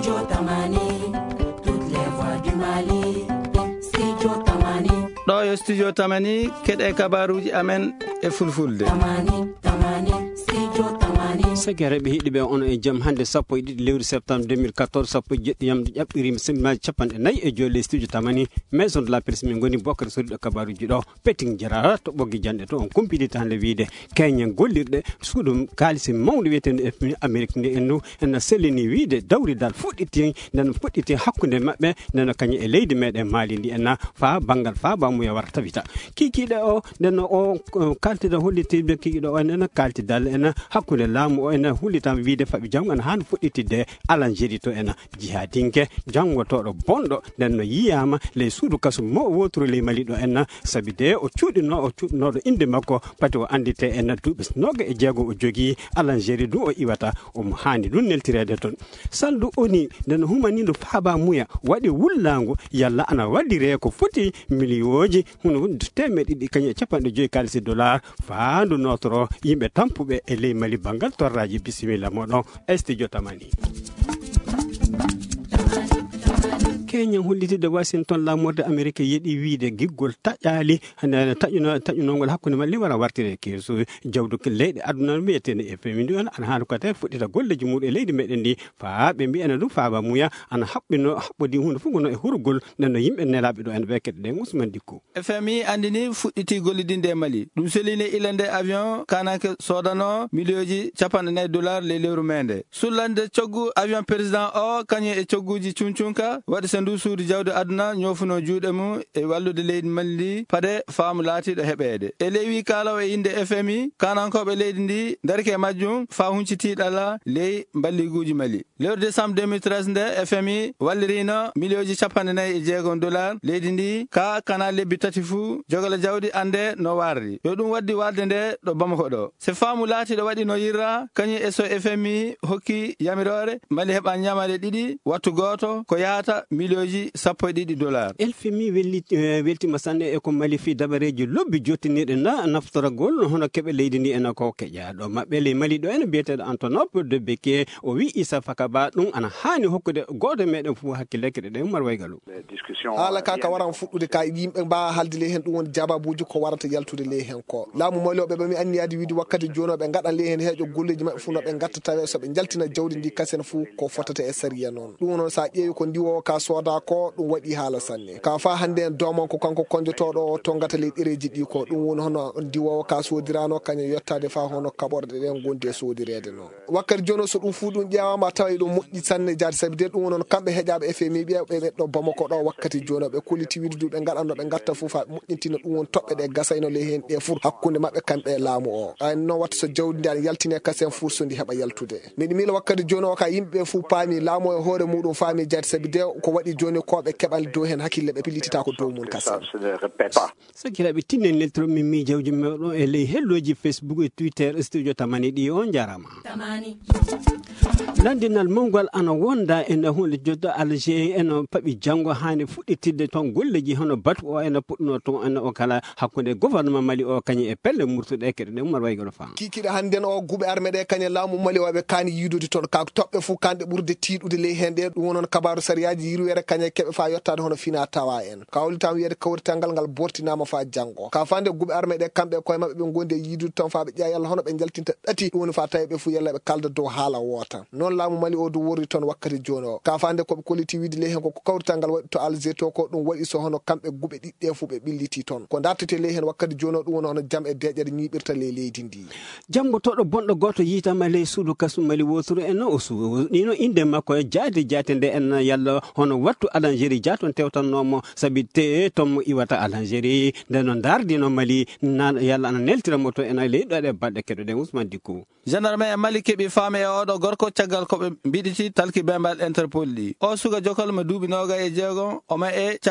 Studio Tamani, toutes les voix du Mali. Studio Tamani. Ɗo yo studio Tamani keɗe kabaruji amen e fulfulde. Tamani, Tamani, Studio Tamani. Segereɓe hiɗiɓe on e jaam hande 1 lewru septembre 2014 1 yamde ƴaɓɓirima simmaji 45 e studio Tamani maison de la presse min goni bokkere soriɗo kabaruji ɗo petting jara to ɓoggi jande to on kumpidita hande wiide keñen gollirɗe suudu kalisi mawde wiyetende Amérique nde endu en sellini wiide dawridal fuɗɗiti nden fuɗɗiti hakkude mabɓe nden kañi e leydi meɗen Mali ndi enna fa bangal fa bamuya wara tabita kikiɗe o nden o kaltida hollitiɓe kikiɗo o enen kaltidal en hakkude laamu o ena hullitama wiide faɓi janggo en hano fuɗɗitide Algérie to ena jihadinke janggotoɗo bonɗo nden no yiyama ley suudu kaso mo wotoro ley Mali ɗo enna saabi de o cuuɗinoɗo inde makko pati o andite enna duuɓi 26 o jogui Algérie du o iwata omo hani ɗum neltirede toon saldu oni nden humanido faaba muya waɗi wullago yalla ana waɗire ko foti million huno 200 kañe 50 kalisi dollar faandu notoro yimɓe tampuɓe e ley Mali bangal torraji bisimilla moɗon studio Tamani. Kenya hullitide Washington lamorde Amerique yeɗi wiide giggol taƴali taƴunogol hakkude Mali wara wartire keso jawdu leyɗe aduna wiyetene FMI ndi on ana haano kate fuɗɗita golleji muɗum e leydi meɗen ndi faa ɓe mbiyana ɗum faaba muya ana haɓɓodi hunde fof gono e hurgol nden no yimɓe nelaɓe ɗo en ɓekkeɗe ɗe Ousmane Dicko FMI andini fuɗɗiti gollidinde e Mali ɗum seline ilande avion kanake sodano milioji $4 ley lewru mende sullande coggu avion président o kañum e cogguji cuncunka waɗi ndu suudu jawdi aduna ñofuno juuɗe mum e wallude leydi Mali ndi pade faamu laatiɗo heɓede e lewi kalaw e inde FMI kanankoɓe leydi ndi darke majjum fa huncitiɗala ley balliguji Mali lewru décembre 2013 nde FMI wallirino milioji $46 leydi ndi ka kana lebbi tati fuu jogala jawdi ande no warri yo ɗum waddi walde nde ɗo Bamako ɗo se faamu laatiɗo waɗi no yirra kañum e so FMI hokki yamirore Mali heɓa ñamade ɗiɗi wattu goto ko yahata milioji $10. FMI weltima sanne e ko Mali fi dabareji lobbi jottiniɗe naftoragol hono keɓe leydi ndi ena ko keƴaɗo mabɓe ley Mali ɗo ene biyeteɗo Antonope de Beke o wi Issa Fakaba ɗum ana hani hokkude goto meɗen fuu hakkille keɗe ɗe Umar Waygalu haala kaka waran fuɗɗude ka yimɓe mba halde ley hen ɗum woni jababuji ko warata yaltude ley hen ko laamu maloɓe ɓe mi anniyade wiide wakkati joni ɓe gaɗa ley hen heeƴo golleji mabɓe fuu noɓe gatta tawe soɓe jaltina jawdi ndi kasen fuu ko fotata e sariya noon ɗum noon sa ƴeewi ko ndiwowo ka soda ko ɗum waɗi haala sanne ka fa hande en domon ko kanko konjotoɗo to gata ley ɗereji ɗi ko ɗum woni hono ndiwowo ka sodirano kañum yettade fa hono kaɓorɗe ɗen gondi e sodirede noon wakkati joni so ɗum fuu ɗum ƴewama tawa ɗum moƴƴi sanne jaade saabi de ɗum woni kamɓe heeƴaɓe FMI ɓe ɗo Bamako ɗo wakkati joni ɓe kolliti wiide ɓe gaɗanno ɓe gatta fuu fa moƴƴintina ɗum woni toɓɓe ɗe gasayno ley hen ɗe fuu hakkude mabɓe kamɓe e laamu o an noon watta so jawdi ndi ana yaltine kasen fuu so ndi heeɓa yaltude miɗi miila wakkati joni o ka yimɓeɓe fuu paami laamu e hoore muɗum faami jaade saabi de ko waɗi joni koɓe keɓal dow hen hakkille ɓe pilitita ko dow mum kasen sakiraɓe tinnen neltoro min miijawji meɗon e ley helloji Facebook e Twitter studio Tamani ɗi on jarama landinal mongol ana wonda ene hunde joddo Algérie eno paɓi janggo hani fuɗɗitidde toon golleji hono batu o ene puɗɗino toon ene o kala hakkude gouvernement Mali o kañum e pelle murtuɗe keɗe ɗe Umar Waygaɗo fam kikiɗe hande o guɓe armé ɗe kañum laamu Mali waɓe kaani yiidude toon ka toɓɓe fuu kanɗe ɓurde tiiɗude ley hen ɗe ɗum wonon kabaru sariyaji yirwere kañum keɓe fa yettade hono fina tawa en ka hollitama wiyede kawritangal ngal bortinama fa janggo ka fande guɓe armé ɗe kamɓe koye mabɓe ɓe gondi e yiidude toon fa ɓe ƴeeya yalla hono ɓe jaltinta ɗati ɗum woni fa tawi ɓe fuu yalla ɓe kalda dow haala woota noon laamu Mali o du worri toon wakkati joni o ka fande koɓe kolliti wiide ley hen ko kawritangal waɗi to Algérie to ko ɗum waɗi so hono kamɓe guɓe ɗiɗɗe fuu ɓe ɓilliti toon ko dartete ley hen wakkati joni o ɗum woni hono jaam e deƴƴere ñiɓirta ley leydi ndi janggotoɗo bonɗo goto yitama ley suudu kasu Mali wotoro en o ɗino inde makko e jaade nde en yalla hono wattu Algérie jaton tewtannomo saabi te tommo iwata Algérie nde no dardino Mali yalla ana neltiramo to ena leyɗo ɗe baɗɗe keɗo ɗe Ousmane Dicko gendarme e Mali keɓi faame e oɗo gorko caggal koɓe mbiɗiti talki bembal Interpol ɗi o suga jokolmo duuɓi 26 o ma e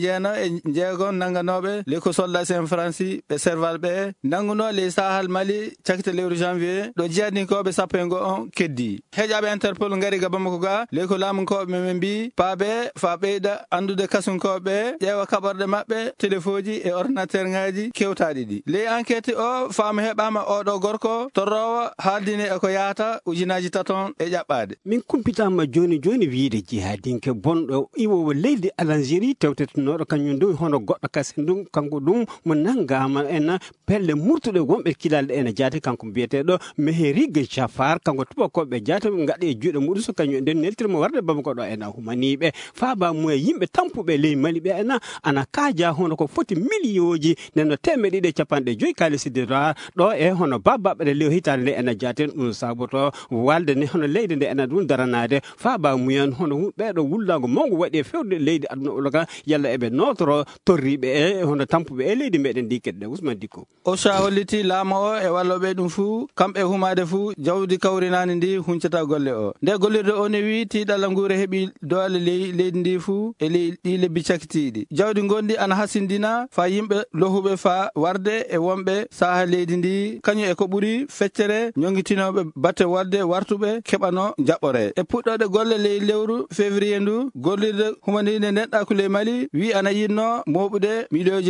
96 nanganoɓe le ko soldat sen franci ɓe serval ɓe nanguno ley sahal Mali cakite lewru janvier ɗo jiyadinkoɓe 11 keddi heeƴaɓe Interpol ngari ga Bamako ga le ko laamunkoɓe men mbi paaɓe fa ɓeyda andude kasunkoɓe ƴeewa kaɓorɗe maɓɓe téléfoji e ordinateur ngaji kewtaɗi ɗi. Ley enquête o faama heɓama oɗo gorko torrowo haaldine eko yahata ujunaji 3 e ƴaɓɓade. Min kumpitama joni wiide jihadinke bonɗo iwowo leydi Algérie tewtetenoɗo kañum ɗum hono goɗɗo kasen ɗum kanko ɗum mo nangama en pelle murtuɗe wonɓe kilalɗe ene jaati kanko mbiyeteɗo Meherigue Jafar kanko tubakoɓe jaati gaɗa e juuɗe muɗum so kañum nden neltirmo warde Bamako ɗo ena humaniɓe faaba muye yimɓe tampuɓe ley Mali ɓe ena ana kaaja hono ko foti million neno 150 kaliside ɗo e hono babbaɓe lew hitande nde ena jaaten ɗum saboto walde ne hono leydi nde ena ɗum daranade faaba muyen hono ɓeɗo wullago mawgo waɗi e fewde leydi aduna ologa yalla eɓe notoro torriɓe e hono tampuɓe e leydi meɗen ndi keɗɗe Ousmane Dicko o sa holliti laamo o e walloɓe ɗum fuu kamɓe humade fuu jawdi kawrinani ndi huncata golle o nde gollirde o ne wi tiiɗalla nguure heeɓi doole leydi ndi fuu e ɗi lebbi cakkitiɗi jawdi gondi ana hasindina fa yimɓe lohuɓe fa warde e wonɓe saaha leydi ndi kañum e ko ɓuuri feccere ñoguitinoɓe batte wadde wartuɓe keɓano jaɓɓore e puɗɗode golle ley lewru février ndu gollirde humanide neɗɗaku ley Mali wi ana yinno moɓude million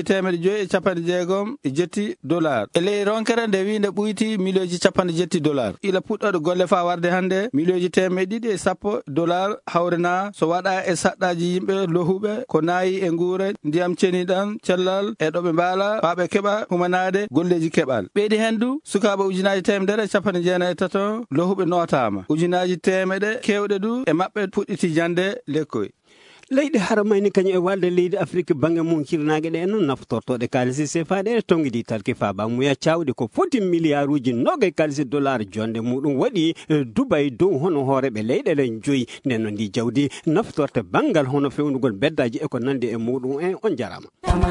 550 dollars e ley ronkere nde wi nde ɓuyti million 70 dollars ila puɗɗode golle fa warde hande million 210 dollars hawrena so waɗa e saɗɗaji yimɓe lohuɓe ko nayi e nguure ndiyam ceniɗan cellal e ɗoɓe mbaala faaɓe keɓa humanade golleji keɓal ɓeydi hendu sukaɓe ujunaji 193 lohuɓe notama ujunaji 100 kewɗe du e maɓɓe puɗɗiti jande lekkoy leydi haramayni kañum e walde leydi Afrique bange mum kirnague ɗe en naftortoɗe kalisi CFA ɗe tonguidi talki faaba muya cawɗi ko foti milliarduji 20 kalisi dollar jonde muɗum waɗi Dubai dow hono hooreɓe leyɗele joyi nden no ndi jawdi naftorte bangal hono fewnugol beddaji e ko nandi e muɗum en on jarama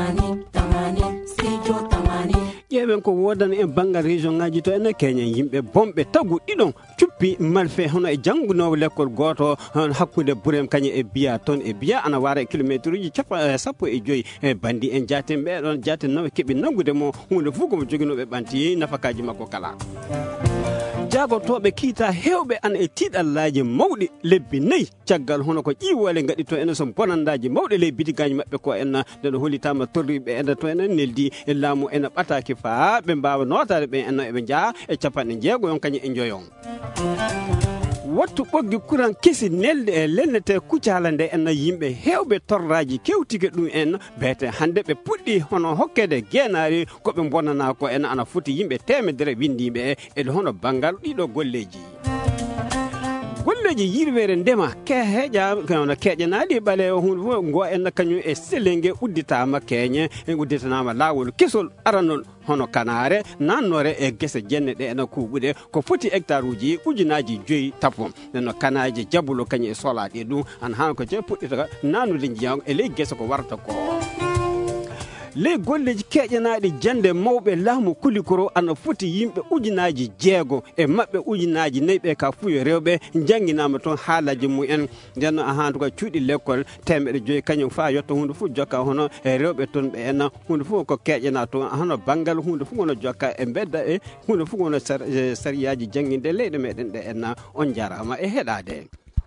ƴeewen ko wodani e bangal région ngaji to ene Kenya yimɓe bomɓe tagu ɗiɗon cuppi malfe hono e janggunowo l'école goto hakkude Burem kañum e Biya toon e Biya ana wara e kilométre uji 15 e bandi en jaten ɓeɗon jaten nawa keeɓi naggude mo hunde fof komo joginoɓe ɓanti nafakaji makko kala jagotoɓe kiita hewɓe an e tiɗallaji mawɗi lebbi 4 caggal hono ko ƴiwole gaɗi to ene so bonandaji mawɗe ley bidigaji mabɓe ko en ndeɗo hollitama torriɓe ene to enen neldi e laamu ene ɓataki fa ɓe mbawa notade ɓe enno eɓe jaa e 60 kañum e joyon wattu ɓoggi courant kesi nelde e lennete kucala nde en yimɓe hewɓe torraji kewtike ɗum en beete hande ɓe puɗɗi hono hokkede guenari koɓe bonana ko en ana foti yimɓe 100 windiɓe e hono bangal ɗiɗo golleji golleji yirwere ndema keheƴa kono keƴanaɗi ɓale hunde fof go en kañum e selenge udditama keñe e udditanama lawol kesol aranol hono kanare nannore e gese jenne ɗe ena kuɓuɗe ko foti hectare uji ujunaji 5 tapon neno kanaje jabulo kañum e solaɗe ɗum an han ko je puɗɗita nanude jiyam e ley gese ko warta ko ley golleji keƴanaɗi jande mawɓe laamu kulikoro ana foti yimɓe ujunaji 6 e maɓɓe ujunaji 4 ɓe ka fuyo rewɓe jangguinama toon haalaji mumen ndenno a hantuka cuuɗi l'école 100 kañum fa yetto hunde fof jokka hono e rewɓe toon ɓe en hunde fof ko keƴana toon hono banggal hunde fof wono jokka e bedda e hunde fof wono sariyaji jangguinde leyɗe meɗen ɗe en on jarama e heɗade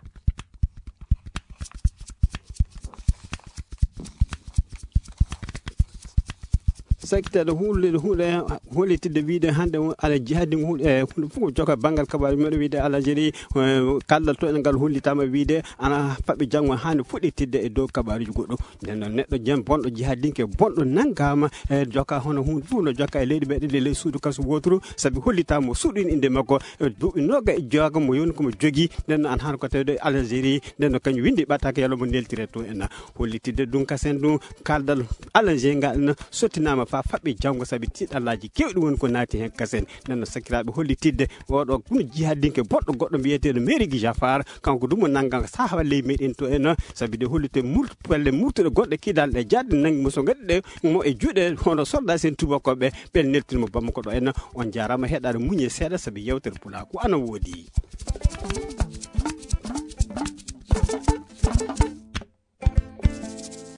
secteur hunde hollitide wiide hande ala jihadi hunde fof joka bangal kabaru meɗo wiide Algérie kaldal to en ngal hollitama wiide ana faɓɓi janggo hande fuɗɗitidde e dow kabaruji goɗɗo nden neɗɗo jem bonɗo jihadinke bonɗo nangama e joka hono hunde fof no joka e leydi meɗen ley suudu kaso wotoro saabi hollitama o suuɗini inde makko duuɓi 20 mo yoni komo jogui nden an hande ko tawde Algérie nden kañum windi ɓattake yalla mo neltire to en hollitidde ɗum kasen ɗum kaldal Algérie ngal sottinama fa faɓɓe janggo saabi tiɗallaji kewɗi woni ko naati hen kasen nanno sakiraɓe hollitidde oɗo kuno jihadinke boɗɗo goɗɗo mbiyeteɗo Meherigue Jafar kanko ɗum mo nangga saaha ley meɗen to en saabi de hollite pelle murtuɗe goɗɗe kidalɗe jadde nanggi mo so gaɗi ɗe mo e juuɗe hono soldat sen tubakoɓe ɓen neltinimo Bamako ɗo en on jarama heɗade muñe seeɗa saabi yewtere Pulaar ko ana woodi